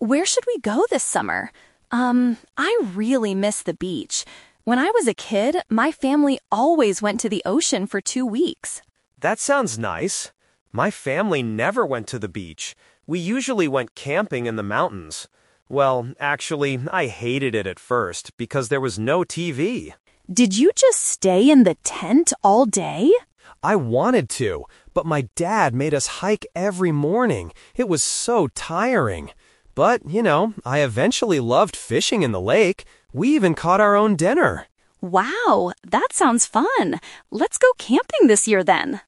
Where should we go this summer? I really miss the beach. When I was a kid, my family always went to the ocean for 2 weeks. That sounds nice. My family never went to the beach. We usually went camping in the mountains. Well, actually, I hated it at first because there was no TV. Did you just stay in the tent all day? I wanted to, but my dad made us hike every morning. It was so tiring. But, I eventually loved fishing in the lake. We even caught our own dinner. Wow, that sounds fun. Let's go camping this year then.